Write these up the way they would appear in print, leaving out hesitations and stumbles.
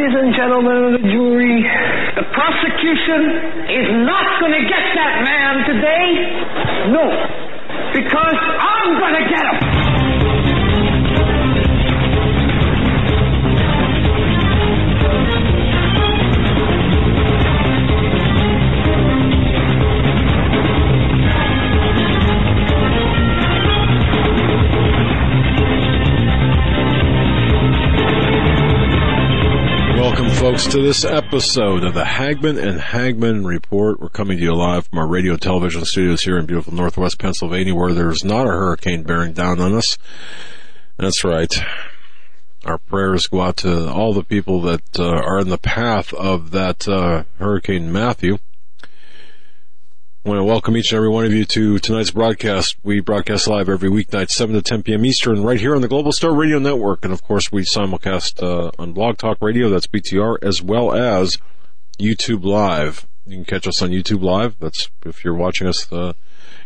Ladies and gentlemen of the jury, the prosecution is not going to get that man today. No, because I'm going to get him. Welcome, folks, to this episode of the Hagman and Hagman Report. We're coming to you live from our radio and television studios here in beautiful northwest Pennsylvania, where there's not a hurricane bearing down on us. That's right. Our prayers go out to all the people that are in the path of that Hurricane Matthew. I want to welcome each and every one of you to tonight's broadcast. We broadcast live every weeknight, 7 to 10 p.m. Eastern, right here on the Global Star Radio Network. And, of course, we simulcast on Blog Talk Radio, that's BTR, as well as YouTube Live. You can catch us on YouTube Live. That's if you're watching us via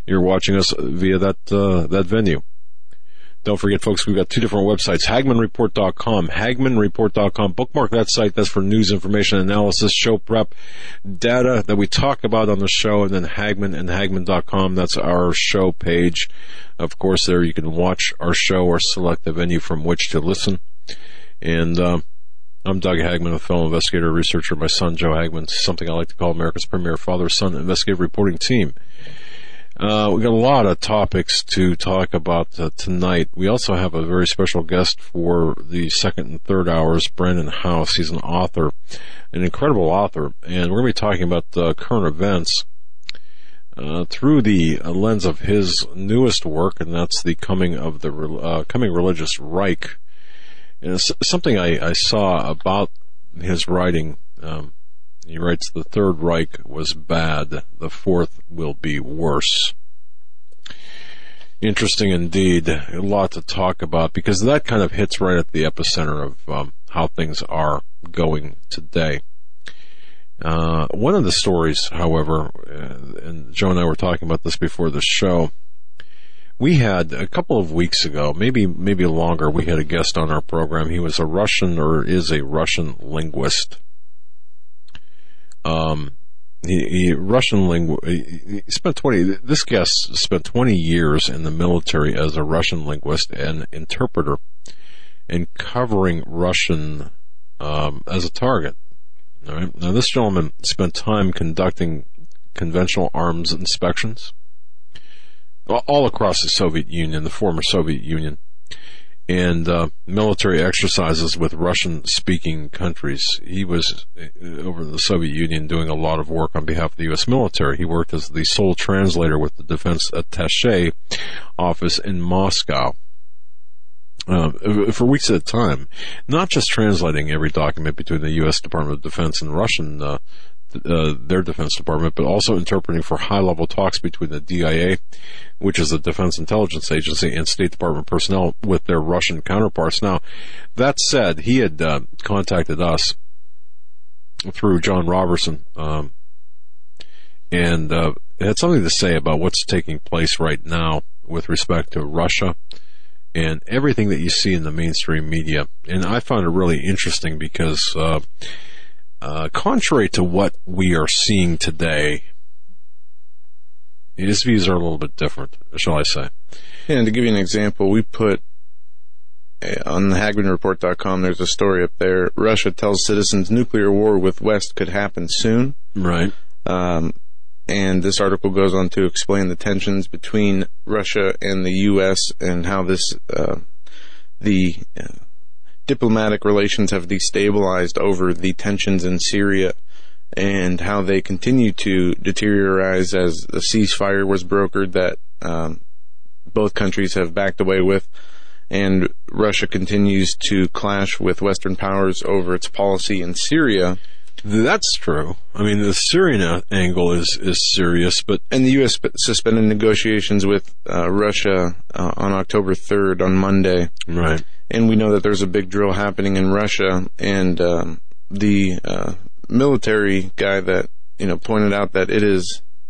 that venue. Don't forget, folks, we've got two different websites, HagmanReport.com, HagmanReport.com. Bookmark that site. That's for news, information, analysis, show prep, data that we talk about on the show, and then Hagman and Hagman.com. That's our show page. Of course, there you can watch our show or select the venue from which to listen. And I'm Doug Hagman, a fellow investigator, researcher. My son, Joe Hagman, something I like to call America's premier father-son investigative reporting team. We've got a lot of topics to talk about tonight. We also have a very special guest for the second and third hours, Brandon House. He's an author, an incredible author, and we're going to be talking about current events through the lens of his newest work, and that's the coming religious Reich. And it's something I saw about his writing. He writes, the Third Reich was bad, the Fourth will be worse. Interesting indeed. A lot to talk about, because that kind of hits right at the epicenter of how things are going today. One of the stories, however, and Joe and I were talking about this before the show, we had a couple of weeks ago, maybe longer, we had a guest on our program. He was a Russian, or is a Russian linguist. This guest spent 20 years in the military as a Russian linguist and interpreter, and covering Russian as a target. All right. Now, this gentleman spent time conducting conventional arms inspections all across the Soviet Union, the former Soviet Union, and military exercises with Russian-speaking countries. He was, over in the Soviet Union, doing a lot of work on behalf of the U.S. military. He worked as the sole translator with the Defense Attaché office in Moscow for weeks at a time, not just translating every document between the U.S. Department of Defense and Russian their Defense Department, but also interpreting for high-level talks between the DIA, which is the Defense Intelligence Agency, and State Department personnel with their Russian counterparts. Now, that said, he had contacted us through John Robertson, and had something to say about what's taking place right now with respect to Russia and everything that you see in the mainstream media. And I found it really interesting because contrary to what we are seeing today, his views are a little bit different, shall I say. Yeah, and to give you an example, we put on the HagmanReport.com, there's a story up there. Russia tells citizens nuclear war with West could happen soon. Right. And this article goes on to explain the tensions between Russia and the U.S. and how the diplomatic relations have destabilized over the tensions in Syria, and how they continue to deteriorate as the ceasefire was brokered that both countries have backed away with, and Russia continues to clash with Western powers over its policy in Syria. That's true. I mean, the Syrian angle is serious, but... And the U.S. suspended negotiations with Russia on October 3rd, on Monday. Right. And we know that there's a big drill happening in Russia, and the military guy that, pointed out that it is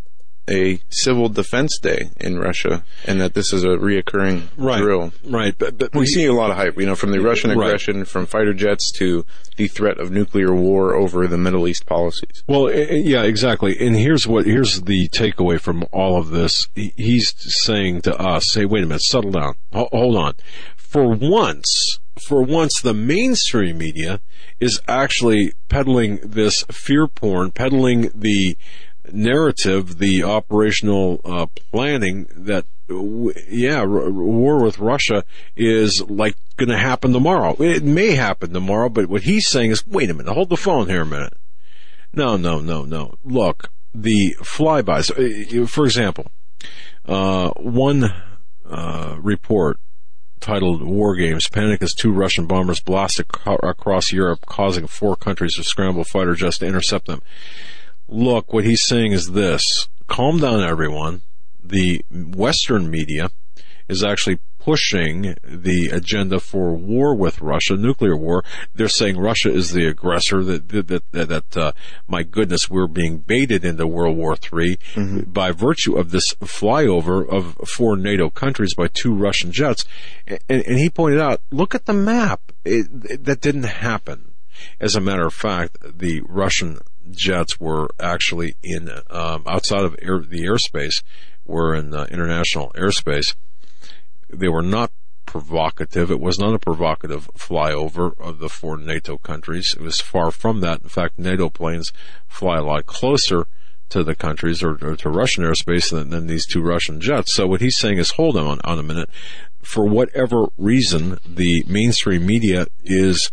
a civil defense day in Russia, and that this is a reoccurring drill. Right. But we see a lot of hype, from the Russian aggression, from fighter jets to the threat of nuclear war over the Middle East policies. Well, yeah, exactly. And here's the takeaway from all of this. He's saying to us, "Hey, wait a minute, settle down, hold on." For once, the mainstream media is actually peddling this fear porn, peddling the narrative, the operational planning that, war with Russia is like going to happen tomorrow. It may happen tomorrow, but what he's saying is, wait a minute, hold the phone here a minute. No. Look, the flybys, for example, one report titled War Games, Panic as 2 Russian bombers blast across Europe, causing 4 countries to scramble fighter jets to intercept them. Look, what he's saying is this: calm down, everyone. The Western media is actually pushing the agenda for war with Russia, nuclear war. They're saying Russia is the aggressor, that my goodness, we're being baited into World War III by virtue of this flyover of 4 NATO countries by 2 Russian jets. And he pointed out, look at the map. That didn't happen. As a matter of fact, the Russian jets were actually in outside of the airspace, were in international airspace. They were not provocative. It was not a provocative flyover of the 4 NATO countries. It was far from that. In fact, NATO planes fly a lot closer to the countries or to Russian airspace than these 2 Russian jets. So what he's saying is, hold on a minute. For whatever reason, the mainstream media is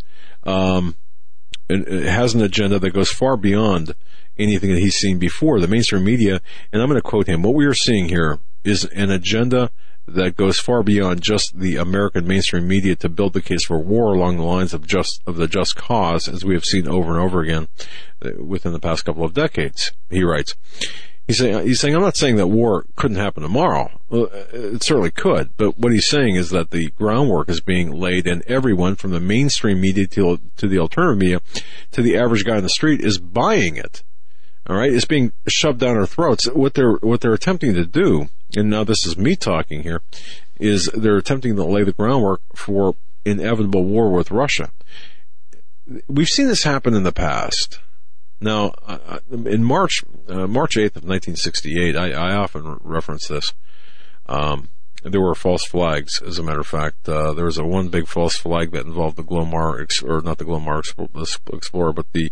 it has an agenda that goes far beyond anything that he's seen before. The mainstream media, and I'm going to quote him, what we are seeing here is an agenda that goes far beyond just the American mainstream media to build the case for war along the lines of the just cause, as we have seen over and over again within the past couple of decades. He writes, he's saying, I'm not saying that war couldn't happen tomorrow. It certainly could, but what he's saying is that the groundwork is being laid, and everyone from the mainstream media to the alternative media to the average guy on the street is buying it. All right, it's being shoved down our throats. What they're attempting to do, and now this is me talking here, is they're attempting to lay the groundwork for inevitable war with Russia. We've seen this happen in the past. Now, in March 8th of 1968, I often reference this. There were false flags, as a matter of fact. There was one big false flag that involved the Glomar, or not the Glomar Explorer, but the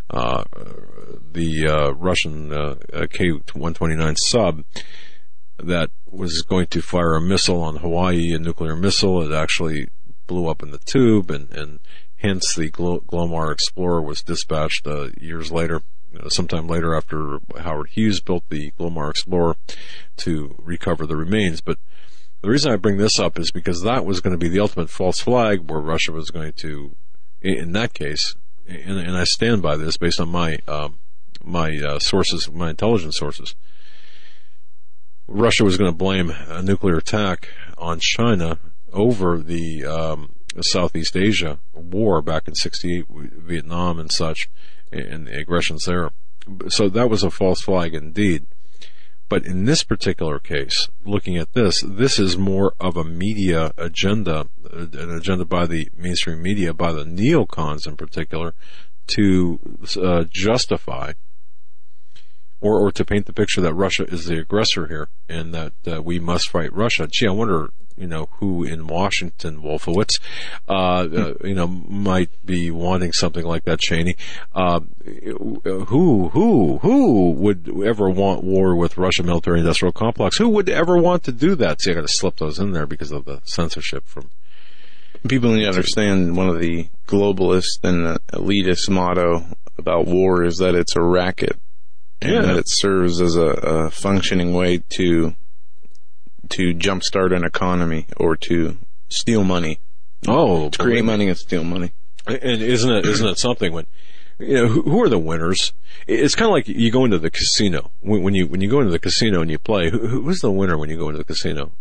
Russian K-129 sub that was going to fire a missile on Hawaii, a nuclear missile. It actually blew up in the tube, and hence the Glomar Explorer was dispatched years later, sometime later after Howard Hughes built the Glomar Explorer to recover the remains. But the reason I bring this up is because that was going to be the ultimate false flag, where Russia was going to, in that case, and I stand by this based on my sources, my intelligence sources, Russia was going to blame a nuclear attack on China over the Southeast Asia war back in '68, Vietnam and such, and the aggressions there. So that was a false flag indeed. But in this particular case, looking at this is more of a media agenda, an agenda by the mainstream media, by the neocons in particular, to justify or to paint the picture that Russia is the aggressor here and that we must fight Russia. Gee, I wonder, who in Washington, Wolfowitz, might be wanting something like that, Cheney. Who would ever want war with Russian military-industrial complex? Who would ever want to do that? See, I got to slip those in there because of the censorship from. People need to understand one of the globalist and elitist motto about war is that it's a racket. And that it serves as a functioning way to jumpstart an economy or to steal money. Oh, to create money and steal money. And isn't it something when who are the winners? It's kind of like you go into the casino. When you go into the casino and you play, who's the winner when you go into the casino?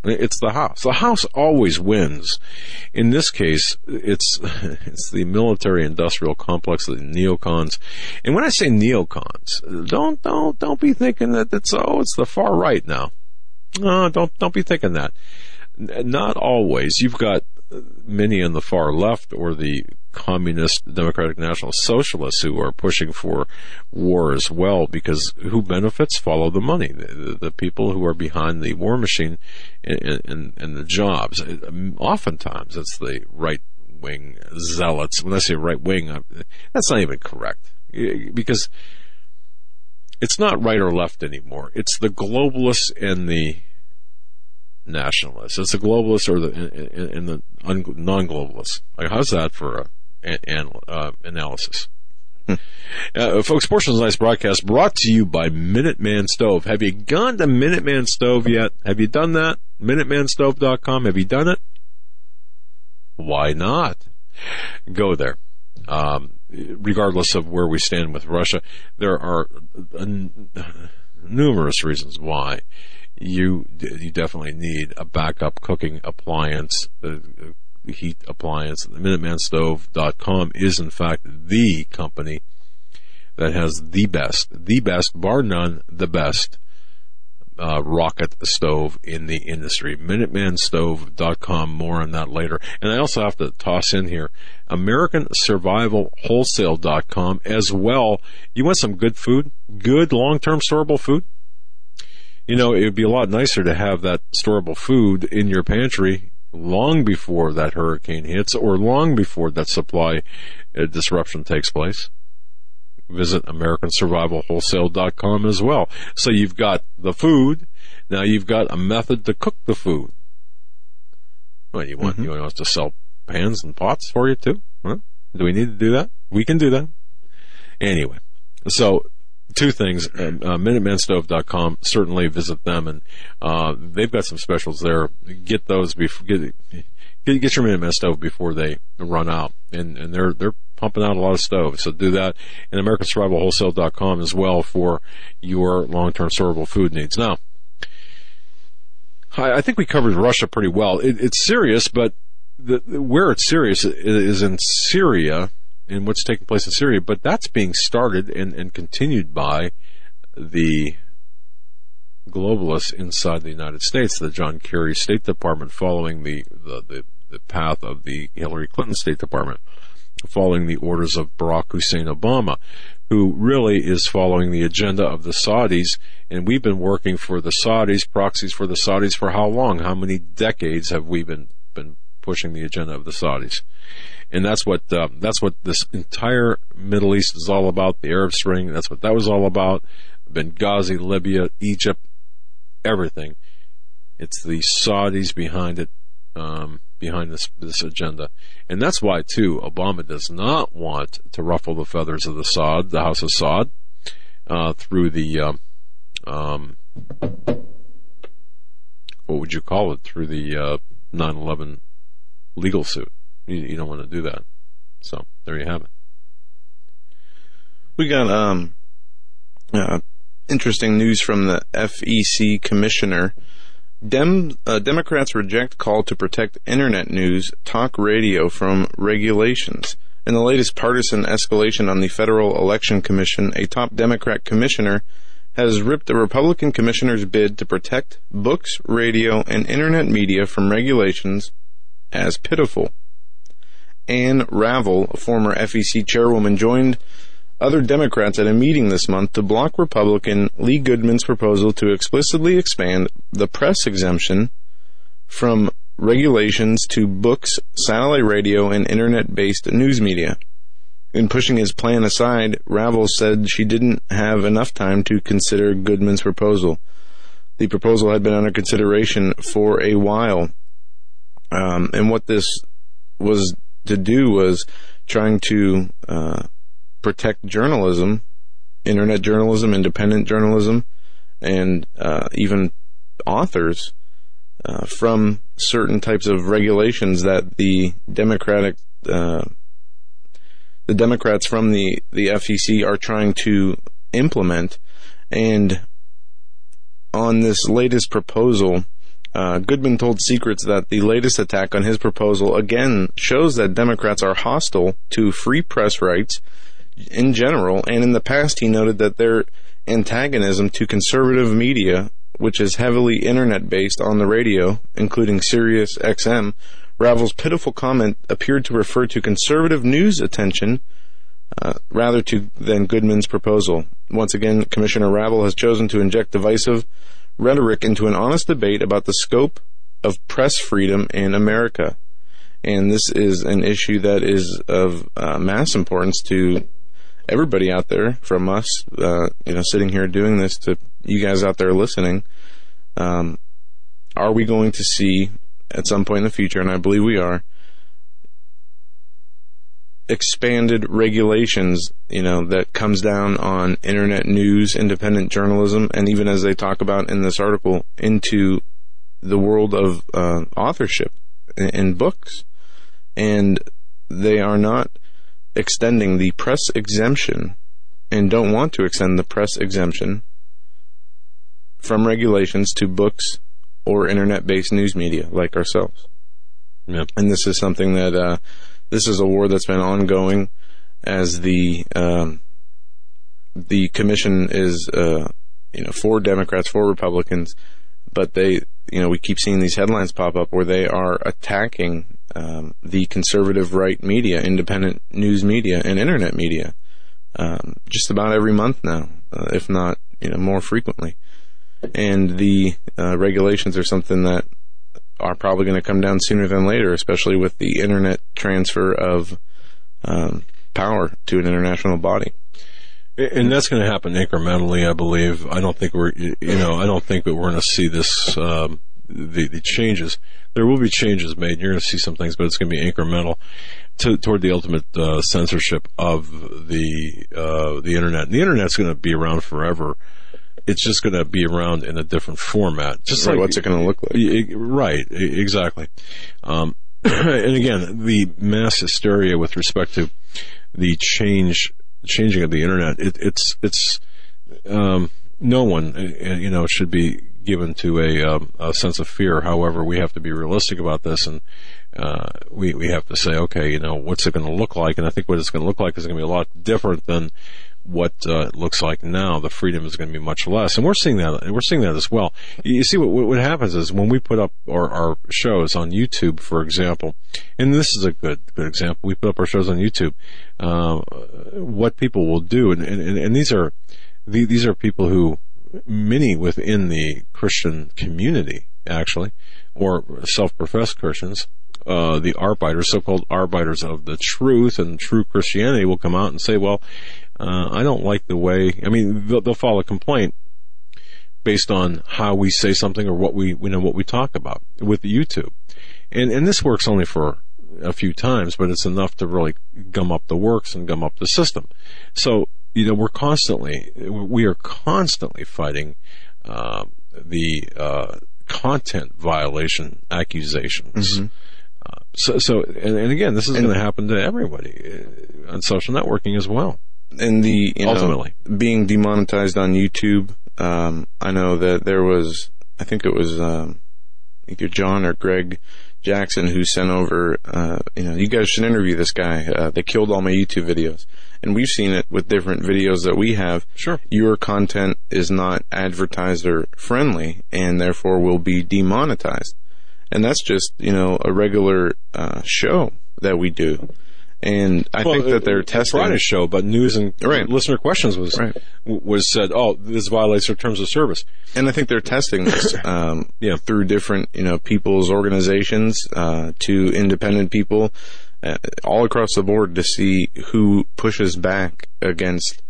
It's the House. The House always wins. In this case, it's the military-industrial complex, the neocons. And when I say neocons, don't be thinking that it's the far right now. No, don't be thinking that. Not always. You've got many on the far left or the communist Democratic National Socialists who are pushing for war as well, because who benefits? Follow the money. The people who are behind the war machine and the jobs. Oftentimes it's the right-wing zealots. When I say right-wing, that's not even correct, because it's not right or left anymore. It's the globalists and the nationalists. It's the globalists or the non-globalists. Like, how's that for analysis? Folks, portion of tonight's broadcast brought to you by Minuteman Stove. Have you gone to Minuteman Stove yet? Have you done that? MinutemanStove.com. Have you done it? Why not? Go there. Regardless of where we stand with Russia, there are numerous reasons why you definitely need a backup cooking appliance, heat appliance. MinutemanStove.com is in fact the company that has the best, bar none, the best rocket stove in the industry. MinutemanStove.com. More on that later. And I also have to toss in here AmericanSurvivalWholesale.com as well. You want some good food? Good long-term storable food? You know, it would be a lot nicer to have that storable food in your pantry long before that hurricane hits or long before that supply disruption takes place. Visit AmericanSurvivalWholesale.com as well. So you've got the food. Now you've got a method to cook the food. Well, you want us to sell pans and pots for you too? Huh? Do we need to do that? We can do that. Anyway, so two things. MinutemanStove.com. Certainly visit them, and they've got some specials there. Get those before get your Minuteman stove before they run out, and they're pumping out a lot of stoves. So do that, and AmericanSurvivalWholesale.com as well for your long-term storable food needs. Now, I think we covered Russia pretty well. It's serious, but where it's serious is in Syria. And what's taking place in Syria, but that's being started and continued by the globalists inside the United States, the John Kerry State Department, following the path of the Hillary Clinton State Department, following the orders of Barack Hussein Obama, who really is following the agenda of the Saudis. And we've been working for the Saudis, proxies for the Saudis, for how long? How many decades have we been pushing the agenda of the Saudis? And that's what this entire Middle East is all about. The Arab Spring, that's what that was all about. Benghazi, Libya, Egypt, everything. It's the Saudis behind it, behind this agenda. And that's why, too, Obama does not want to ruffle the feathers of the House of Saud, through the, what would you call it? Through the 9/11 legal suit. You don't want to do that. So there you have it. We got interesting news from the FEC commissioner. Democrats reject call to protect internet news, talk radio from regulations. In the latest partisan escalation on the Federal Election Commission, a top Democrat commissioner has ripped the Republican commissioner's bid to protect books, radio, and internet media from regulations as pitiful. Anne Ravel, a former FEC chairwoman, joined other Democrats at a meeting this month to block Republican Lee Goodman's proposal to explicitly expand the press exemption from regulations to books, satellite radio, and internet-based news media. In pushing his plan aside, Ravel said she didn't have enough time to consider Goodman's proposal. The proposal had been under consideration for a while, and what this was to do was trying to protect journalism, internet journalism, independent journalism, and even authors from certain types of regulations that the Democrats from the FEC are trying to implement. And on this latest proposal, Goodman told Secrets that the latest attack on his proposal again shows that Democrats are hostile to free press rights in general, and in the past he noted that their antagonism to conservative media, which is heavily internet-based on the radio, including Sirius XM, Ravel's pitiful comment appeared to refer to conservative news attention rather than Goodman's proposal. Once again, Commissioner Ravel has chosen to inject divisive rhetoric into an honest debate about the scope of press freedom in America. And this is an issue that is of mass importance to everybody out there, from us, sitting here doing this, to you guys out there listening. Are we going to see at some point in the future, and I believe we are, expanded regulations, that comes down on internet news, independent journalism, and even, as they talk about in this article, into the world of authorship in books. And they are not extending the press exemption, and don't want to extend the press exemption from regulations to books or internet-based news media like ourselves. Yep. And this is something that this is a war that's been ongoing, as the commission is for Democrats, for Republicans, but they, we keep seeing these headlines pop up where they are attacking the conservative right media, independent news media, and internet media just about every month now, if not more frequently. And the regulations are something that are probably going to come down sooner than later, especially with the internet transfer of power to an international body. And that's going to happen incrementally, I believe. I don't think we're going to see this, the changes. There will be changes made. You're going to see some things, but it's going to be incremental toward the ultimate censorship of the internet. And the internet's going to be around forever. It's just going to be around in a different format. Just right, like, what's it going to look like? Right, exactly. And again, the mass hysteria with respect to the changing of the internet, it's no one, should be given to a sense of fear. However, we have to be realistic about this, and we have to say, okay, what's it going to look like? And I think what it's going to look like is going to be a lot different than what it looks like now. The freedom is going to be much less, and we're seeing that. We're seeing that as well. You see, what happens is when we put up our shows on YouTube, for example, and this is a good example. We put up our shows on YouTube. What people will do, and these are people who, many within the Christian community, actually, or self-professed Christians, the arbiters, so-called arbiters of the truth and true Christianity, will come out and say, well, I don't like the way, they'll file a complaint based on how we say something or what we talk about with YouTube. And this works only for a few times, but it's enough to really gum up the works and gum up the system. So, we are constantly fighting the content violation accusations. Mm-hmm. So again, this is going to happen to everybody on social networking as well. And ultimately being demonetized on YouTube, I know that there was, I think it was either John or Greg Jackson who sent over, you guys should interview this guy. They killed all my YouTube videos. And we've seen it with different videos that we have. Sure. Your content is not advertiser friendly and therefore will be demonetized. And that's just, a regular show that we do. And I think that they're testing Friday's show, but news and listener questions was said, oh, this violates their terms of service. And I think they're testing this through different, people's organizations to independent people all across the board to see who pushes back against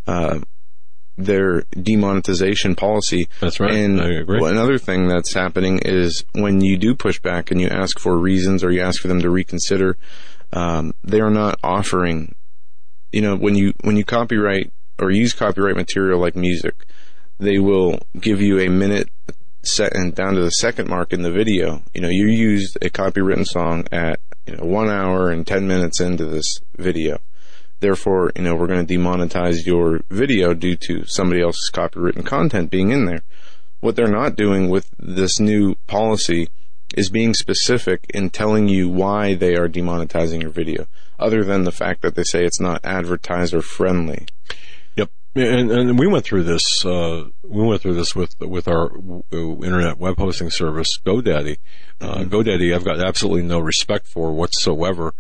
their demonetization policy. That's right. And I agree. Another thing that's happening is when you do push back and you ask for reasons or you ask for them to reconsider, they are not offering, when you copyright or use copyright material like music, they will give you a minute set and down to the second mark in the video. You used a copywritten song at 1 hour and 10 minutes into this video. Therefore, we're going to demonetize your video due to somebody else's copywritten content being in there. what they're not doing with this new policy is being specific in telling you why they are demonetizing your video, other than the fact that they say it's not advertiser friendly. Yep, and we went through this. We went through this with our internet web hosting service, GoDaddy. GoDaddy, I've got absolutely no respect for whatsoever.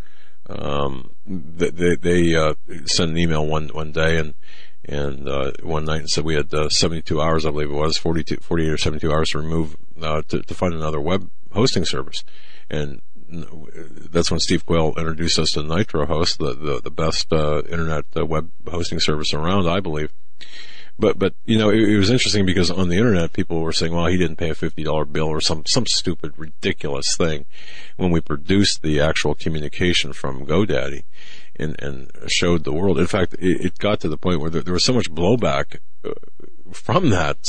They sent an email one day and one night and said we had 72 hours, I believe it was, 48 or 72 hours to remove to find another web hosting service. And that's when Steve Quayle introduced us to NitroHost, the best internet web hosting service around, I believe. But you know, it was interesting because on the internet people were saying, well, he didn't pay a $50 bill or some stupid ridiculous thing when we produced the actual communication from GoDaddy and showed the world. In fact, it got to the point where there was so much blowback from that,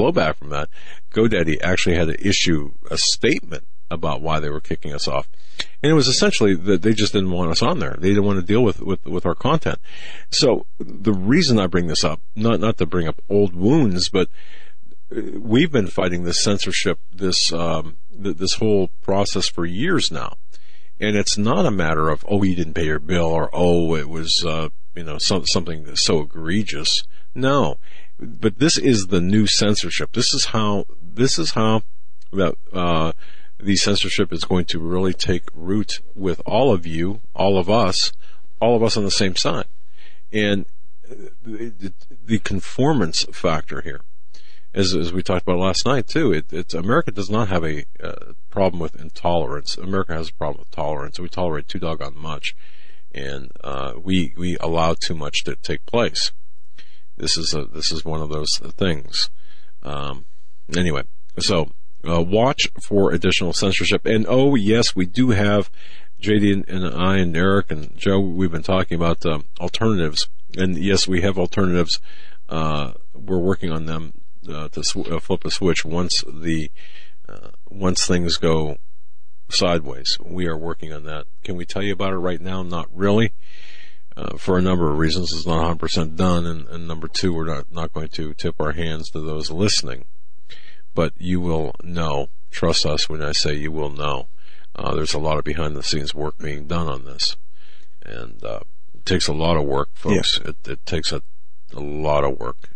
GoDaddy actually had to issue a statement about why they were kicking us off. And it was essentially that they just didn't want us on there. They didn't want to deal with our content. So the reason I bring this up, not to bring up old wounds, but we've been fighting this censorship, this whole process for years now. And it's not a matter of, oh, you didn't pay your bill, or, oh, it was, something so egregious. No. But this is the new censorship. This is how that, the censorship is going to really take root with all of you, all of us on the same side. And the conformance factor here, as we talked about last night too, it's America does not have a problem with intolerance. America has a problem with tolerance. We tolerate too doggone much, and we allow too much to take place. This is one of those things. Anyway, so. Watch for additional censorship. And oh, yes, we do have, JD and I and Eric and Joe, we've been talking about alternatives. And yes, we have alternatives. We're working on them to flip a switch once things go sideways. We are working on that. Can we tell you about it right now? Not really. For a number of reasons. It's not 100% done. And number two, we're not going to tip our hands to those listening. But you will know. Trust us when I say you will know. There's a lot of behind-the-scenes work being done on this. And it takes a lot of work, folks. Yeah. It takes a lot of work.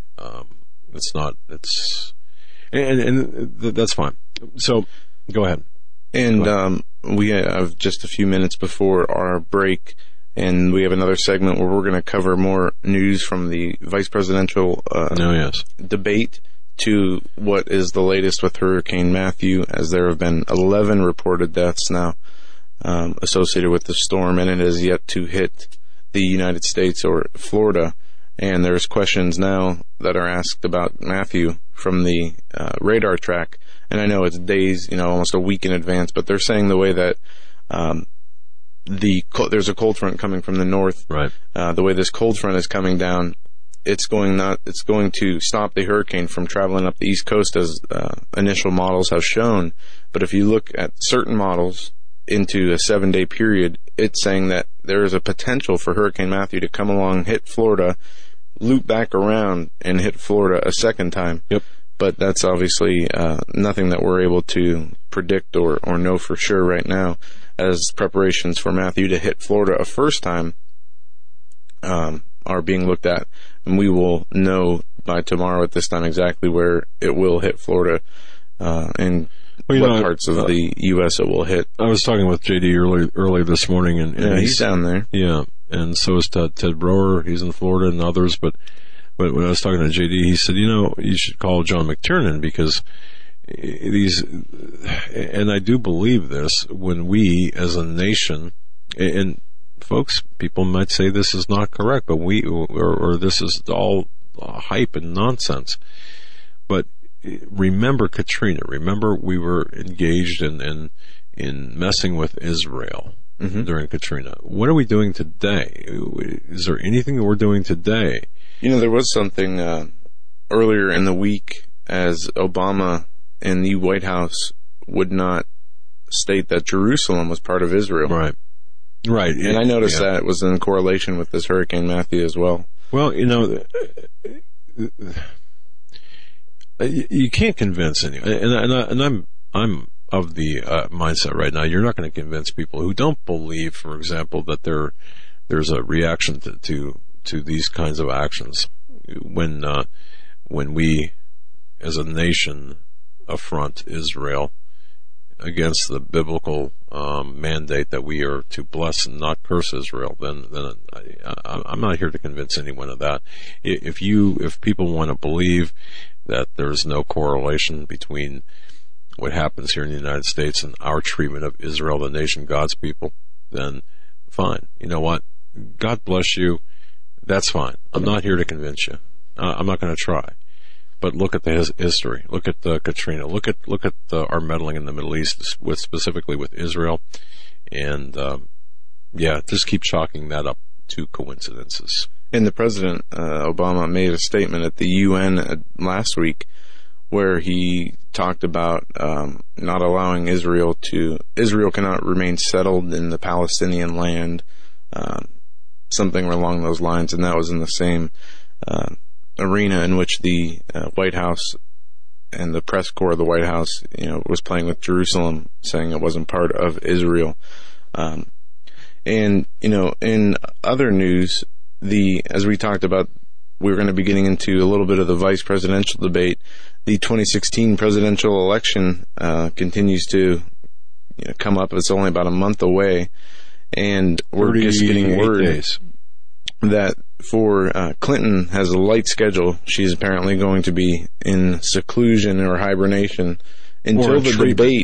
And that's fine. So, go ahead. And we have just a few minutes before our break, and we have another segment where we're going to cover more news from the vice presidential debate to what is the latest with Hurricane Matthew, as there have been 11 reported deaths now associated with the storm, and it has yet to hit the United States or Florida. And there's questions now that are asked about Matthew from the radar track. And I know it's days, almost a week in advance, but they're saying the way that there's a cold front coming from the north. Right. The way this cold front is coming down, it's going to stop the hurricane from traveling up the East Coast, as initial models have shown. But if you look at certain models into a 7-day period, it's saying that there is a potential for Hurricane Matthew to come along, hit Florida, loop back around, and hit Florida a second time. Yep. But that's obviously nothing that we're able to predict or know for sure right now, as preparations for Matthew to hit Florida a first time are being looked at. And we will know by tomorrow at this time exactly where it will hit Florida and what parts of the U.S. it will hit. I was talking with JD earlier this morning, and he's down there. Yeah, and so is Ted Broer. He's in Florida, and others. But when I was talking to JD, he said, you should call John McTiernan, because these, and I do believe this, when we as a nation, and folks, people might say this is not correct, but or this is all hype and nonsense. But remember Katrina. Remember we were engaged in messing with Israel during Katrina. What are we doing today? Is there anything that we're doing today? There was something earlier in the week, as Obama in the White House would not state that Jerusalem was part of Israel. Right. Right. And I noticed that it was in correlation with this Hurricane Matthew as well. Well, You can't convince anyone, and I'm of the mindset right now. You're not going to convince people who don't believe, for example, that there's a reaction to these kinds of actions when we, as a nation, affront Israel against the biblical mandate that we are to bless and not curse Israel. Then I'm not here to convince anyone of that. If people want to believe that there's no correlation between what happens here in the United States and our treatment of Israel, the nation, God's people, then fine. You know what? God bless you. That's fine. I'm not here to convince you. I'm not going to try. But look at the history. Look at Katrina. Look at our meddling in the Middle East, specifically with Israel, and just keep chalking that up to coincidences. And the President Obama made a statement at the UN last week where he talked about not allowing Israel cannot remain settled in the Palestinian land, something along those lines, and that was in the same arena in which the White House and the press corps of the White House, was playing with Jerusalem, saying it wasn't part of Israel. And in other news, as we talked about, we're going to be getting into a little bit of the vice presidential debate. The 2016 presidential election continues to come up. It's only about a month away, and we're just getting word that for Clinton has a light schedule. She's apparently going to be in seclusion or hibernation until the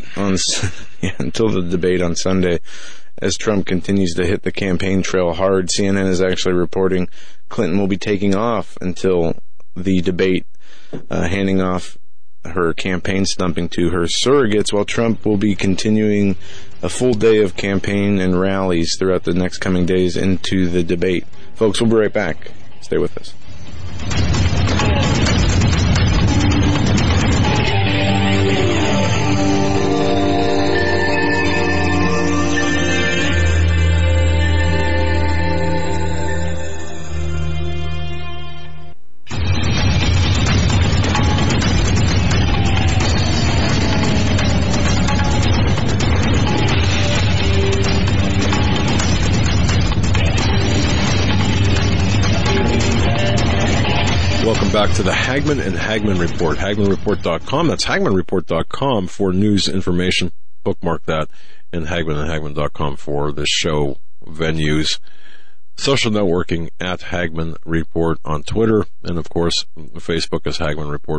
debate on Sunday, as Trump continues to hit the campaign trail hard. CNN is actually reporting Clinton will be taking off until the debate, handing off her campaign stumping to her surrogates, while Trump will be continuing a full day of campaign and rallies throughout the next coming days into the debate. Folks, we'll be right back. Stay with us. Welcome back to the Hagmann and Hagmann Report. HagmannReport.com. That's HagmannReport.com for news information. Bookmark that. And HagmannandHagmann.com for the show venues. Social networking at Hagmann Report on Twitter. And, of course, Facebook is Hagmann Report.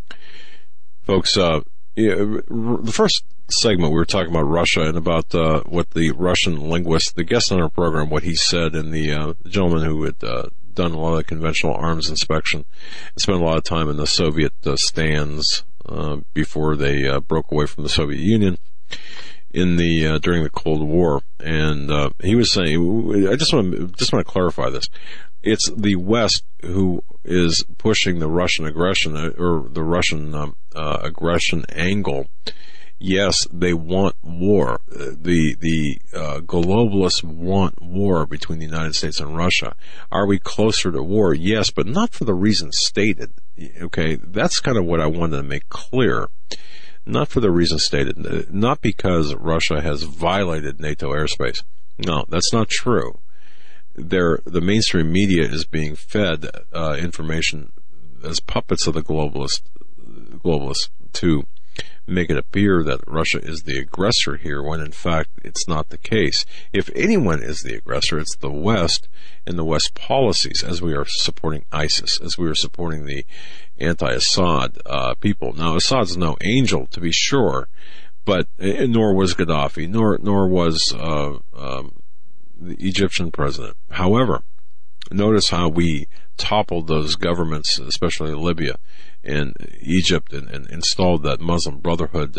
Folks, the first segment we were talking about Russia and about what the Russian linguist, the guest on our program, what he said, and the gentleman who had done a lot of conventional arms inspection, spent a lot of time in the Soviet stands before they broke away from the Soviet Union in the during the Cold War. And he was saying, I just want to clarify this. It's the West who is pushing the Russian aggression or the Russian aggression angle. Yes, they want war. The globalists want war between the United States and Russia. Are we closer to war? Yes, but not for the reasons stated. Okay, that's kind of what I wanted to make clear. Not for the reasons stated. Not because Russia has violated NATO airspace. No, that's not true. The mainstream media is being fed information as puppets of the globalists to make it appear that Russia is the aggressor here, when in fact it's not the case. If anyone is the aggressor, it's the West and the West policies, as we are supporting ISIS, as we are supporting the anti-Assad people. Now, Assad's no angel, to be sure, but nor was Gaddafi, nor was the Egyptian president. However, notice how we toppled those governments, especially Libya and Egypt, and installed that Muslim Brotherhood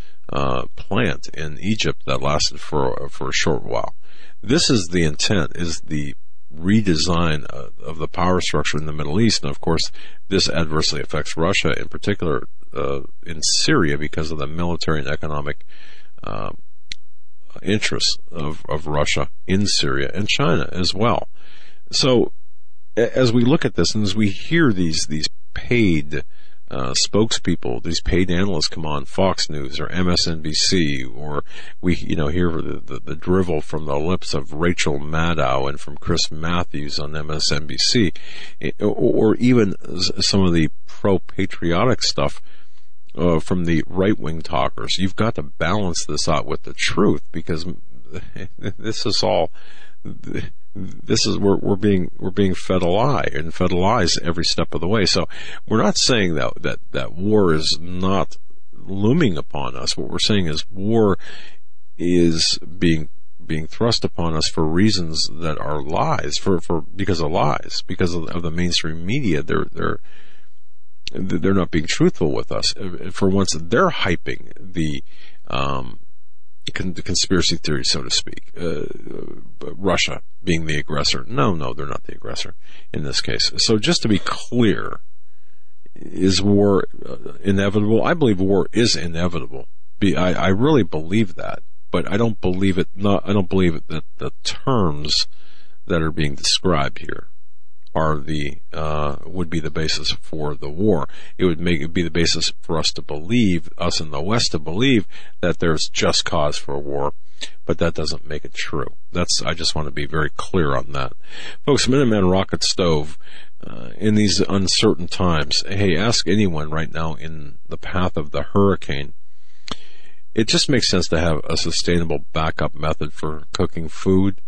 plant in Egypt that lasted for a short while. This is the intent, is the redesign of the power structure in the Middle East. And of course, this adversely affects Russia, in particular in Syria, because of the military and economic interests of Russia in Syria, and China as well. So as we look at this and as we hear these paid spokespeople, these paid analysts come on Fox News or MSNBC, or we, hear the drivel from the lips of Rachel Maddow and from Chris Matthews on MSNBC, or even some of the pro-patriotic stuff from the right-wing talkers. You've got to balance this out with the truth, because we're being fed a lie and fed lies every step of the way. So we're not saying that war is not looming upon us. What we're saying is war is being thrust upon us for reasons that are lies, because of lies, because of the mainstream media. They're not being truthful with us. For once, they're hyping the conspiracy theory, so to speak. Russia being the aggressor. No, they're not the aggressor in this case. So just to be clear, is war inevitable? I believe war is inevitable. I really believe that, but I don't believe it. I don't believe it that the terms that are being described here are would be the basis for the war. It would be the basis for us in the West to believe that there's just cause for war, but that doesn't make it true. I just want to be very clear on that. Folks, Minuteman Rocket Stove, in these uncertain times, hey, ask anyone right now in the path of the hurricane. It just makes sense to have a sustainable backup method for cooking food.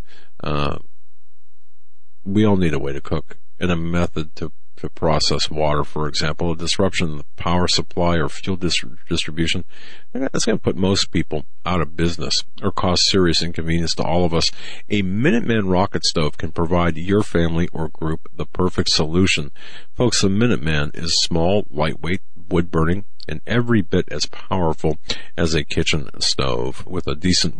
We all need a way to cook and a method to process water, for example. A disruption in the power supply or fuel distribution, that's going to put most people out of business or cause serious inconvenience to all of us. A Minuteman Rocket Stove can provide your family or group the perfect solution. Folks, the Minuteman is small, lightweight, wood-burning, and every bit as powerful as a kitchen stove. With a decent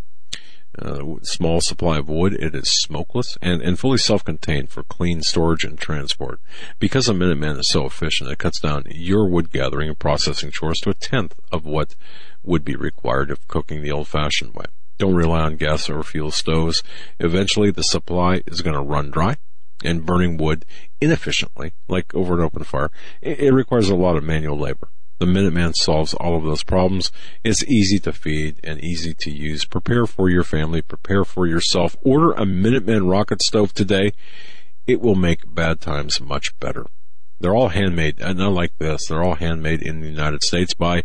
small supply of wood, it is smokeless and fully self-contained for clean storage and transport. Because a Minuteman is so efficient, it cuts down your wood gathering and processing chores to 1/10 of what would be required of cooking the old-fashioned way. Don't rely on gas or fuel stoves. Eventually, the supply is going to run dry, and burning wood inefficiently, like over an open fire, it requires a lot of manual labor. The Minuteman solves all of those problems. It's easy to feed and easy to use. Prepare for your family. Prepare for yourself. Order a Minuteman Rocket Stove today. It will make bad times much better. They're all handmade, and not like this. They're all handmade in the United States by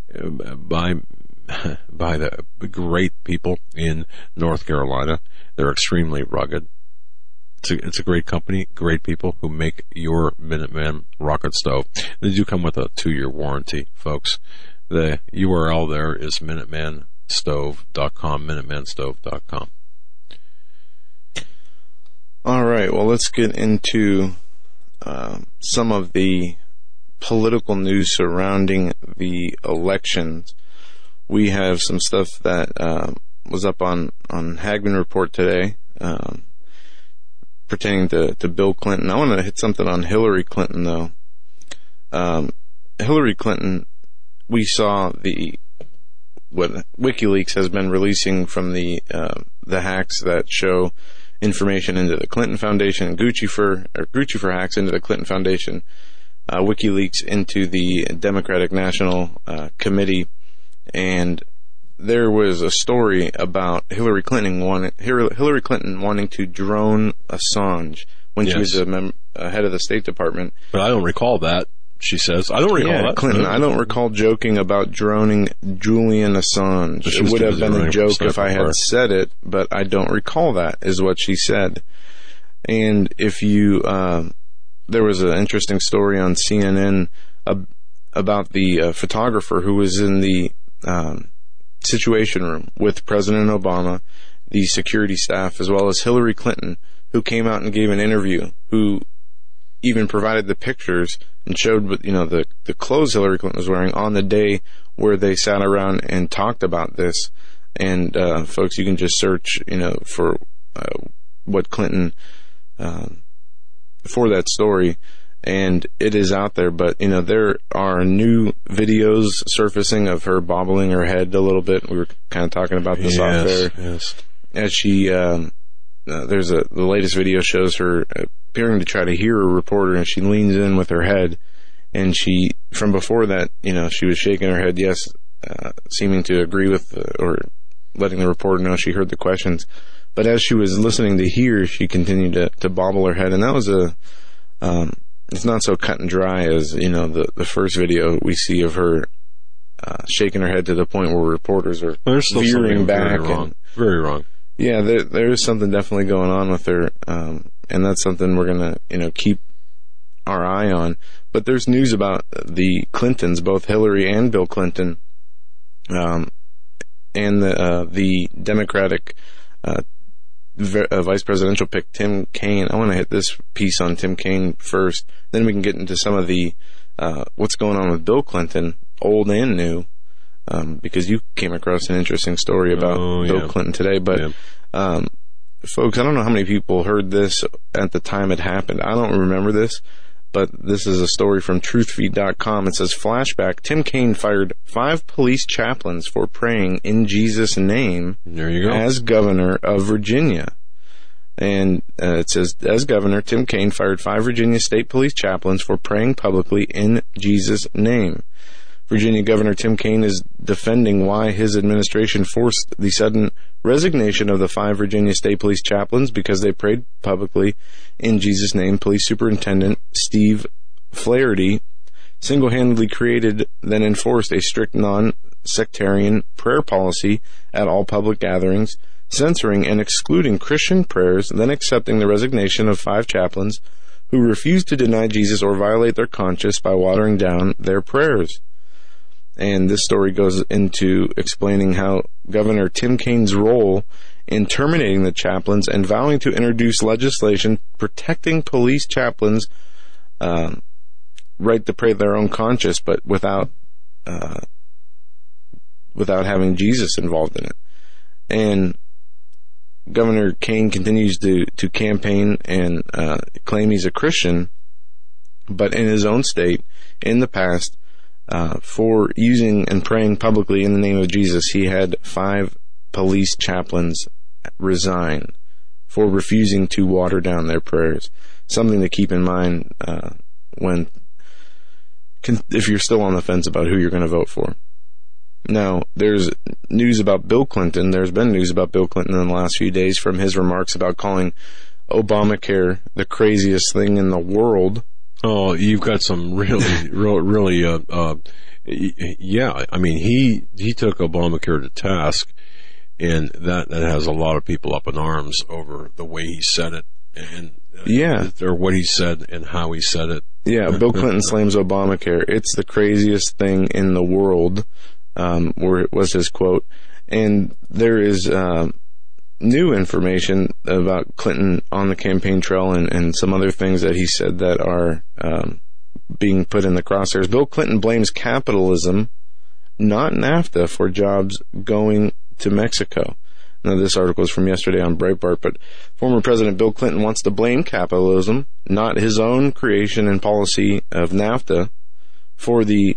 the great people in North Carolina. They're extremely rugged. It's a great company, great people who make your Minuteman Rocket Stove. They do come with a 2-year warranty, folks. The URL there is MinutemanStove.com, MinutemanStove.com. All right, well, let's get into some of the political news surrounding the elections. We have some stuff that was up on Hagman Report today, pertaining to Bill Clinton. I want to hit something on Hillary Clinton, though. Hillary Clinton, we saw what WikiLeaks has been releasing from the hacks that show information into the Clinton Foundation, and Gucci for hacks into the Clinton Foundation, WikiLeaks into the Democratic National Committee, and there was a story about Hillary Clinton wanting to drone Assange when she was head of the State Department. But I don't recall that, she says. I don't recall that. Clinton, I don't recall joking about droning Julian Assange. It would have been a joke if I had said it, but I don't recall that, is what she said. And if you, there was an interesting story on CNN about the photographer who was in the Situation Room with President Obama, the security staff, as well as Hillary Clinton, who came out and gave an interview, who even provided the pictures and showed, the clothes Hillary Clinton was wearing on the day where they sat around and talked about this. And folks, you can just search, for what Clinton for that story, and it is out there. But there are new videos surfacing of her bobbling her head a little bit. We were kind of talking about this off there. Yes. As she, the latest video shows her appearing to try to hear a reporter, and she leans in with her head, and she from before that, she was shaking her head yes, seeming to agree with or letting the reporter know she heard the questions. But as she was listening to hear, she continued to bobble her head, and that was it's not so cut and dry as the first video we see of her shaking her head to the point where reporters are veering back. Very wrong. Yeah, there is something definitely going on with her, and that's something we're gonna keep our eye on. But there's news about the Clintons, both Hillary and Bill Clinton, and the Democratic vice presidential pick, Tim Kaine. I want to hit this piece on Tim Kaine first, then we can get into some of the what's going on with Bill Clinton, old and new, because you came across an interesting story about Bill Clinton today. But folks, I don't know how many people heard this at the time it happened. I don't remember this, but this is a story from truthfeed.com. It says, flashback, Tim Kaine fired 5 police chaplains for praying in Jesus' name as governor of Virginia. And it says, as governor, Tim Kaine fired 5 Virginia state police chaplains for praying publicly in Jesus' name. Virginia Governor Tim Kaine is defending why his administration forced the sudden resignation of the 5 Virginia State Police chaplains because they prayed publicly in Jesus' name. Police Superintendent Steve Flaherty single-handedly created, then enforced a strict non-sectarian prayer policy at all public gatherings, censoring and excluding Christian prayers, then accepting the resignation of 5 chaplains who refused to deny Jesus or violate their conscience by watering down their prayers. And this story goes into explaining how Governor Tim Kaine's role in terminating the chaplains and vowing to introduce legislation protecting police chaplains' right to pray their own conscience, but without having Jesus involved in it. And Governor Kaine continues to campaign and claim he's a Christian, but in his own state, in the past, for using and praying publicly in the name of Jesus, he had 5 police chaplains resign for refusing to water down their prayers. Something to keep in mind if you're still on the fence about who you're going to vote for. Now, there's news about Bill Clinton. There's been news about Bill Clinton in the last few days from his remarks about calling Obamacare the craziest thing in the world. Oh, you've got some really, yeah. I mean, he took Obamacare to task, and that has a lot of people up in arms over the way he said it, and or what he said and how he said it. Yeah, Bill Clinton slams Obamacare. It's the craziest thing in the world, was his quote. And there is new information about Clinton on the campaign trail and some other things that he said that are being put in the crosshairs. Bill Clinton blames capitalism, not NAFTA, for jobs going to Mexico. Now, this article is from yesterday on Breitbart, but former President Bill Clinton wants to blame capitalism, not his own creation and policy of NAFTA, for the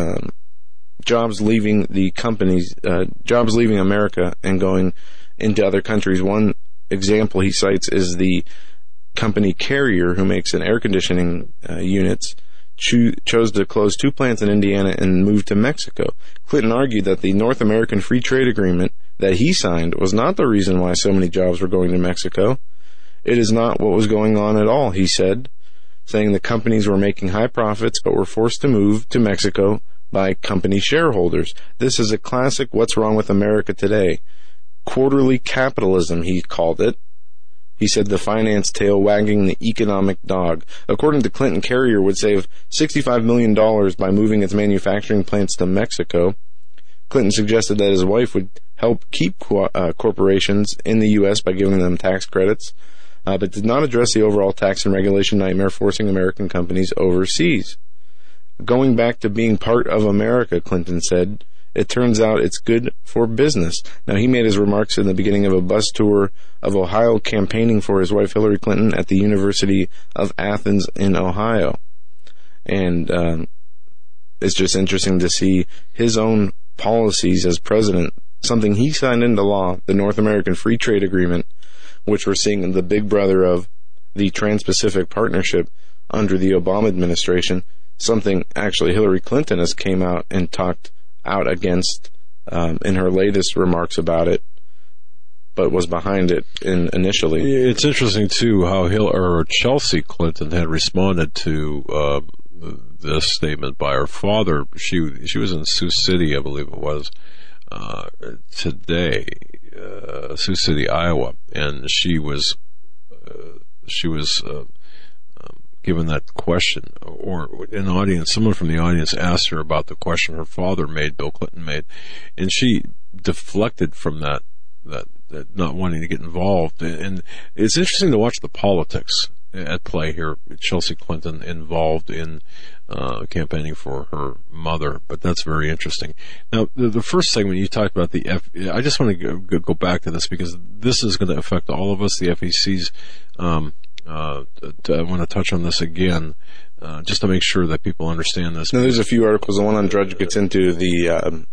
jobs leaving the companies, jobs leaving America and going into other countries. One example he cites is the company Carrier, who makes an air conditioning units, chose to close 2 plants in Indiana and move to Mexico. Clinton argued that the North American Free Trade Agreement that he signed was not the reason why so many jobs were going to Mexico. It is not what was going on at all, he said, saying the companies were making high profits but were forced to move to Mexico by company shareholders. This is a classic what's wrong with America today. Quarterly capitalism, he called it. He said the finance tail wagging the economic dog. According to Clinton, Carrier would save $65 million by moving its manufacturing plants to Mexico. Clinton suggested that his wife would help keep corporations in the U.S. by giving them tax credits, but did not address the overall tax and regulation nightmare forcing American companies overseas. Going back to being part of America, Clinton said, it turns out it's good for business. Now, he made his remarks in the beginning of a bus tour of Ohio campaigning for his wife Hillary Clinton at the University of Athens in Ohio. And it's just interesting to see his own policies as president, something he signed into law, the North American Free Trade Agreement, which we're seeing the big brother of the Trans-Pacific Partnership under the Obama administration, something actually Hillary Clinton has came out and talked out against in her latest remarks about it, but was behind it initially. It's interesting, too, how Chelsea Clinton had responded to this statement by her father. She was in Sioux City, I believe it was, today, Sioux City, Iowa, and she was given that question, or an audience, someone from the audience asked her about the question her father made, Bill Clinton made, and she deflected from that not wanting to get involved. And it's interesting to watch the politics at play here. Chelsea Clinton involved in campaigning for her mother, but that's very interesting. Now, the first segment you talked about I just want to go back to this because this is going to affect all of us. The FEC's I want to touch on this again, just to make sure that people understand this. Now, there's a few articles. The one on Drudge gets into the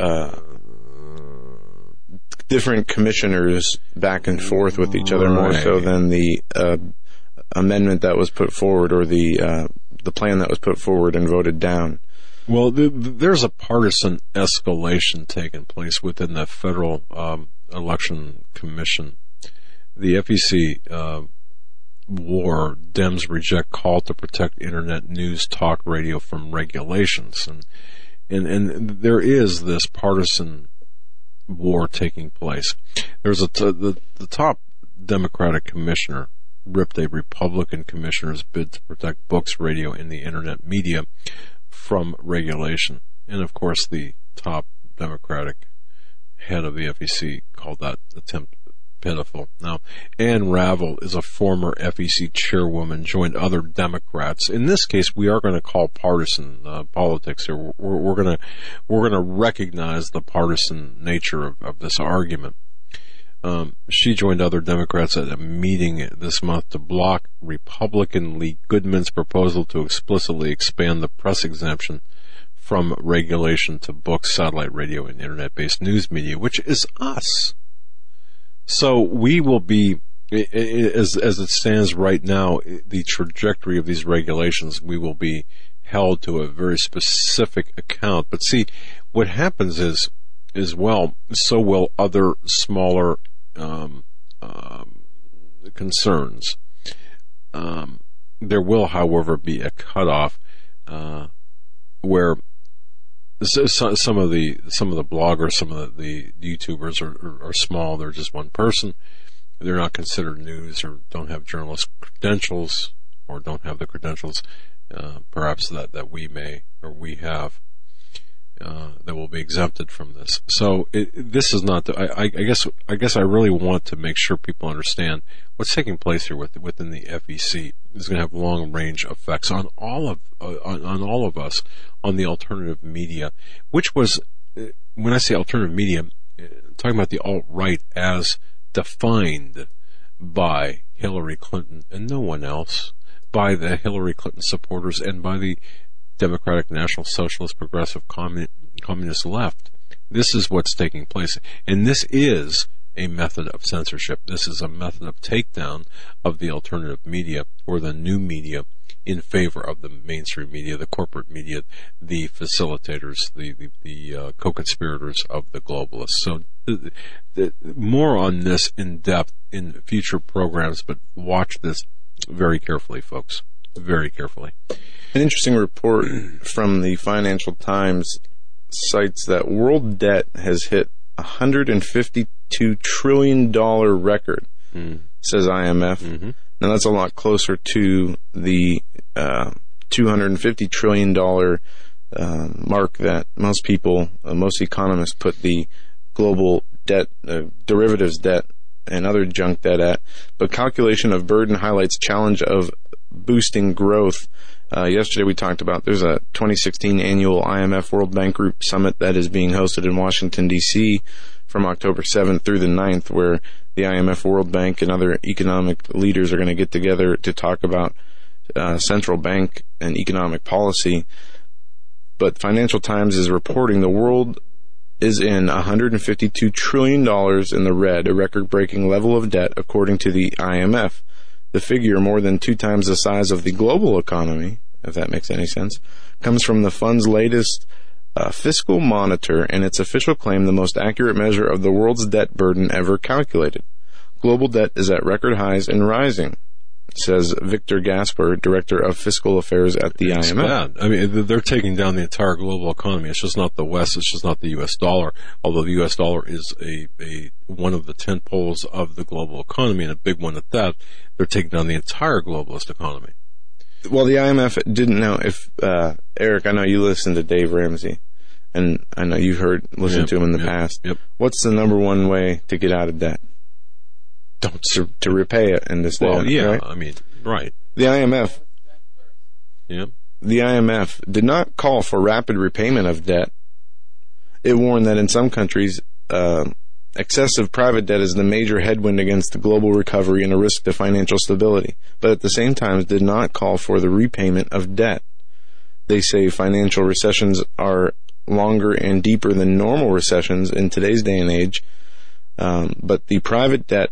different commissioners back and forth with each other, more so than the amendment that was put forward, or the plan that was put forward and voted down. Well, there's a partisan escalation taking place within the Federal Election Commission. The FEC war, Dems reject call to protect internet news talk radio from regulations, and there is this partisan war taking place. There's the top Democratic commissioner ripped a Republican commissioner's bid to protect books, radio, and the internet media from regulation, and of course the top Democratic head of the FEC called that attempt pitiful. Now, Ann Ravel is a former FEC chairwoman, joined other Democrats. In this case, we are going to call partisan politics here. We're going to recognize the partisan nature of this argument. She joined other Democrats at a meeting this month to block Republican Lee Goodman's proposal to explicitly expand the press exemption from regulation to books, satellite radio, and internet-based news media, which is us. So we will be, as it stands right now, the trajectory of these regulations, we will be held to a very specific account. But see, what happens is well, so will other smaller concerns. There will, however, be a cutoff where some of the bloggers, some of the YouTubers are small. They're just one person. They're not considered news, or don't have journalist credentials, or don't have the credentials, perhaps that we may, or we have, that will be exempted from this. So this is not. I guess I really want to make sure people understand what's taking place here within the FEC is going to have long range effects on all of us, on the alternative media, which was, when I say alternative media, I'm talking about the alt-right as defined by Hillary Clinton and no one else, by the Hillary Clinton supporters and by the Democratic National Socialist Progressive Communist left. This is what's taking place, and this is a method of censorship. This is a method of takedown of the alternative media, or the new media, in favor of the mainstream media, the corporate media, the facilitators, the co-conspirators of the globalists. So more on this in depth in future programs, but watch this very carefully, folks. Very carefully. An interesting report from the Financial Times cites that world debt has hit $152 trillion record, says IMF. Mm-hmm. Now that's a lot closer to the $250 trillion mark that most people, most economists put the global debt, derivatives debt, and other junk debt at. But calculation of burden highlights challenge of boosting growth. Yesterday we talked about there's a 2016 annual IMF World Bank Group Summit that is being hosted in Washington, D.C. from October 7th through the 9th, where the IMF, World Bank, and other economic leaders are going to get together to talk about central bank and economic policy. But Financial Times is reporting the world is in $152 trillion in the red, a record-breaking level of debt, according to the IMF. The figure, more than 2 times the size of the global economy, if that makes any sense, comes from the fund's latest fiscal monitor and its official claim the most accurate measure of the world's debt burden ever calculated. Global debt is at record highs and rising, says Victor Gasper, Director of Fiscal Affairs at the IMF. Bad. I mean, they're taking down the entire global economy. It's just not the West. It's just not the U.S. dollar, although the U.S. dollar is a one of the 10 poles of the global economy, and a big one at that. They're taking down the entire globalist economy. Well, the IMF didn't know if, Eric, I know you listen to Dave Ramsey, and I know you've listened to him in the past. Yep. What's the number one way to get out of debt? To repay it in this day. Well, yeah, right? I mean, right. The IMF did not call for rapid repayment of debt. It warned that in some countries, excessive private debt is the major headwind against the global recovery and a risk to financial stability, but at the same time did not call for the repayment of debt. They say financial recessions are longer and deeper than normal recessions in today's day and age, but the private debt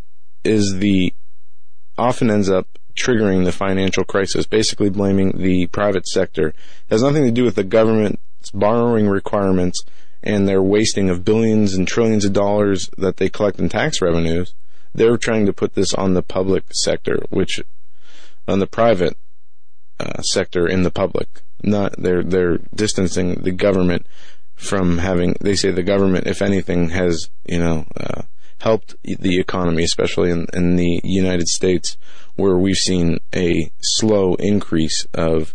often ends up triggering the financial crisis, basically blaming the private sector. It has nothing to do with the government's borrowing requirements and their wasting of billions and trillions of dollars that they collect in tax revenues. They're trying to put this on the public sector, on the private sector in the public. They're distancing the government from having. They say the government, if anything, has helped the economy, especially in the United States, where we've seen a slow increase of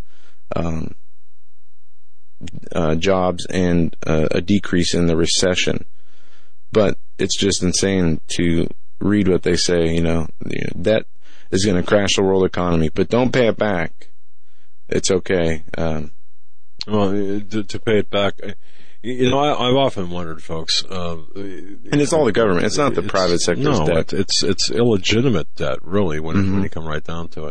jobs and a decrease in the recession. But it's just insane to read what they say. Debt is going to crash the world economy, but don't pay it back. It's okay. Well, to pay it back. I've often wondered, folks. And it's all the government. It's not the private sector's debt. It's illegitimate debt, really, when you come right down to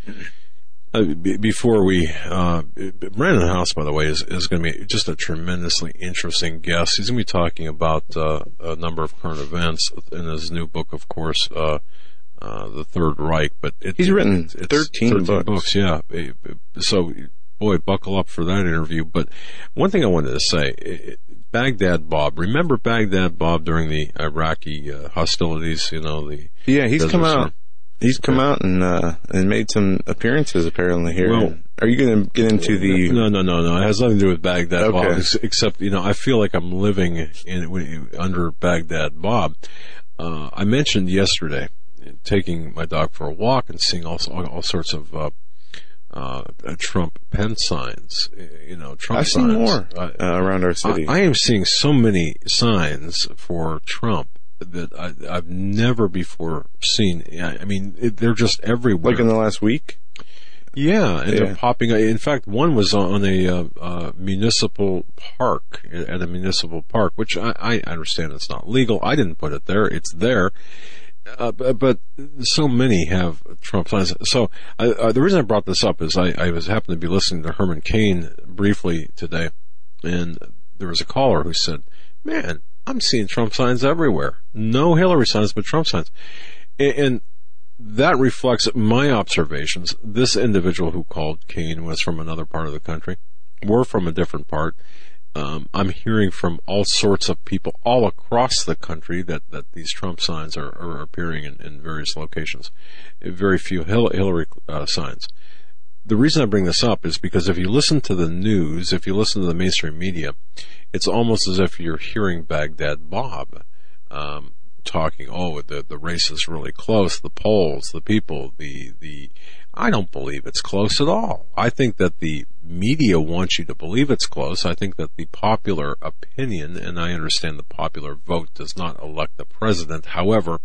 it. Before we, Brandon House, by the way, is going to be just a tremendously interesting guest. He's going to be talking about a number of current events in his new book, of course, The Third Reich. But he's written 13 books. Yeah. So, boy, buckle up for that interview. But one thing I wanted to say, Baghdad Bob. Remember Baghdad Bob during the Iraqi hostilities? He's come out. He's come out and made some appearances apparently here. Well, are you going to get into the? No. It has nothing to do with Baghdad Bob. Except I feel like I'm living under Baghdad Bob. I mentioned yesterday taking my dog for a walk and seeing all sorts of Trump pen signs. Trump I've signs. seen more around our city. I am seeing so many signs for Trump that I've never before seen. I mean, they're just everywhere. Like in the last week? Yeah, and they're popping up. In fact, one was on a municipal park, at a municipal park, which I understand it's not legal. I didn't put it there. It's there. But so many have Trump signs. So the reason I brought this up is I happened to be listening to Herman Cain briefly today, and there was a caller who said, "Man, I'm seeing Trump signs everywhere. No Hillary signs, but Trump signs." And that reflects my observations. This individual who called Cain was from another part of the country. We're from a different part. I'm hearing from all sorts of people all across the country that these Trump signs are appearing in various locations. Very few Hillary signs. The reason I bring this up is because if you listen to the news, if you listen to the mainstream media, it's almost as if you're hearing Baghdad Bob talking, the race is really close, the polls, the people, the I don't believe it's close at all. I think that the media wants you to believe it's close. I think that the popular opinion, and I understand the popular vote does not elect the president. However,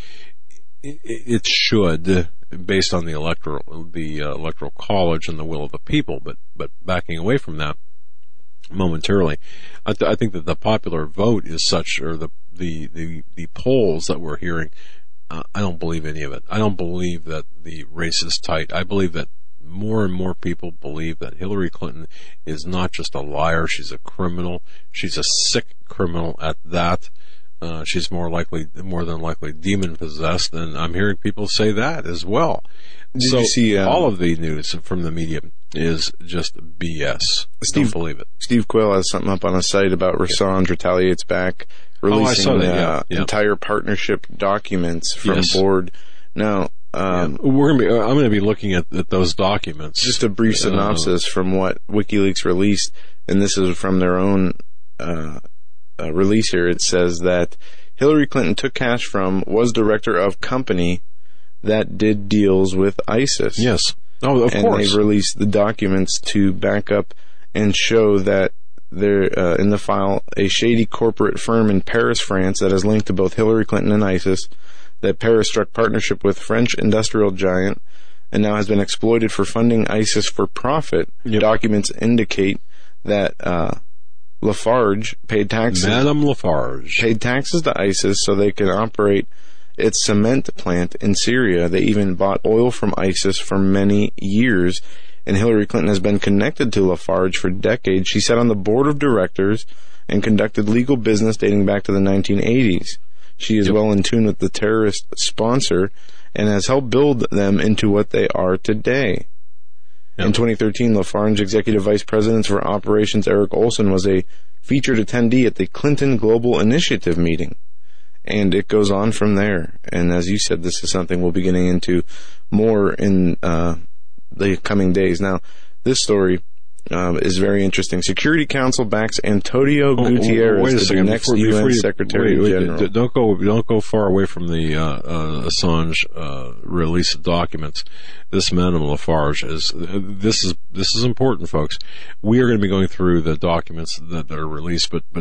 it should, based on the electoral college and the will of the people. But backing away from that momentarily, I think that the popular vote is such, or the polls that we're hearing, I don't believe any of it. I don't believe that the race is tight. I believe that more and more people believe that Hillary Clinton is not just a liar, she's a criminal. She's a sick criminal at that. she's more than likely demon possessed, and I'm hearing people say that as well. Did you see all of the news from the media is just BS. Don't believe it. Steve Quayle has something up on a site about Assange retaliates back, releasing entire partnership documents from board. Now, I'm going to be looking at those documents. Just a brief synopsis from what WikiLeaks released, and this is from their own release here. It says that Hillary Clinton took cash from, was director of company that did deals with ISIS. Yes. Oh, of course. And they've released the documents to back up and show that there, in the file, a shady corporate firm in Paris, France, that is linked to both Hillary Clinton and ISIS, that Paris struck partnership with French industrial giant and now has been exploited for funding ISIS for profit. Yep. Documents indicate that Lafarge paid taxes. Madame Lafarge paid taxes to ISIS so they could operate its cement plant in Syria. They even bought oil from ISIS for many years, and Hillary Clinton has been connected to Lafarge for decades. She sat on the board of directors and conducted legal business dating back to the 1980s. She is well in tune with the terrorist sponsor and has helped build them into what they are today. Yep. In 2013, Lafarge Executive Vice President for Operations Eric Olson was a featured attendee at the Clinton Global Initiative meeting. And it goes on from there. And as you said, this is something we'll be getting into more in the coming days. Now, this story is very interesting. Security Council backs Antonio Gutierrez to the next UN Secretary General. Don't go far away from the Assange release of documents. This Madame Lafarge this is important, folks. We are going to be going through the documents that are released, but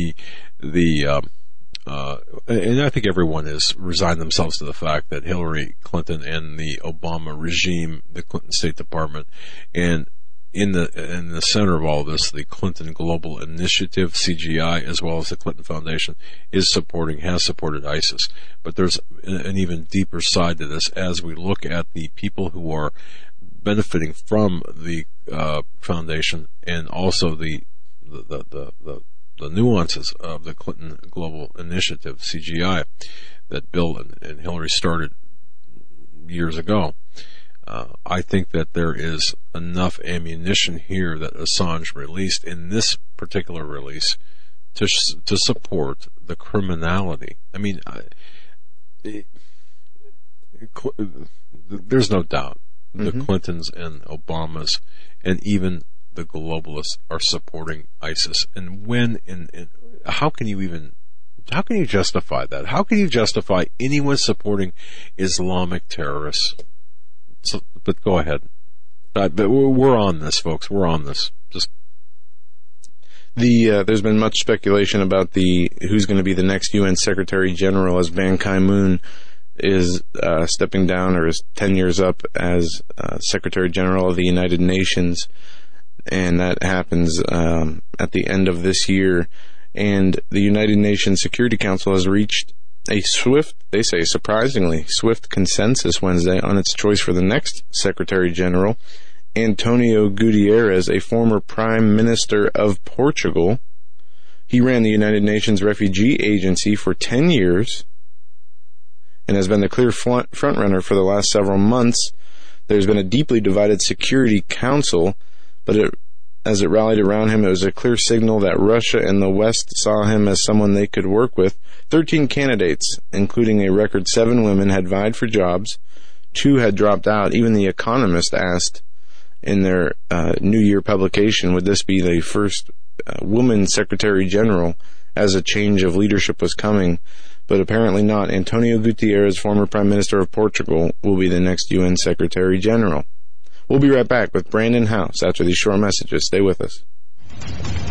and I think everyone has resigned themselves to the fact that Hillary Clinton and the Obama regime, the Clinton State Department, and in the center of all this, the Clinton Global Initiative, CGI, as well as the Clinton Foundation, has supported ISIS. But there's an even deeper side to this as we look at the people who are benefiting from the foundation, and also the nuances of the Clinton Global Initiative, CGI, that Bill and Hillary started years ago. I think that there is enough ammunition here that Assange released in this particular release to support the criminality. I mean, there's no doubt the Clintons and Obamas and even the globalists are supporting ISIS. And how can you justify that? How can you justify anyone supporting Islamic terrorists? But go ahead. But we're on this, folks. We're on this. There's been much speculation about who's going to be the next UN Secretary General, as Ban Ki-moon is stepping down, or is 10 years up as Secretary General of the United Nations, and that happens at the end of this year. And the United Nations Security Council has reached a surprisingly swift consensus Wednesday on its choice for the next Secretary General, Antonio Gutierrez, a former Prime Minister of Portugal. He ran the United Nations Refugee Agency for 10 years and has been the clear frontrunner for the last several months. There's been a deeply divided Security Council, but as it rallied around him, it was a clear signal that Russia and the West saw him as someone they could work with. 13 candidates, including a record 7 women, had vied for jobs. 2 had dropped out. Even The Economist asked in their New Year publication, would this be the first woman Secretary General, as a change of leadership was coming? But apparently not. Antonio Gutierrez, former Prime Minister of Portugal, will be the next UN Secretary General. We'll be right back with Brandon House after these short messages. Stay with us.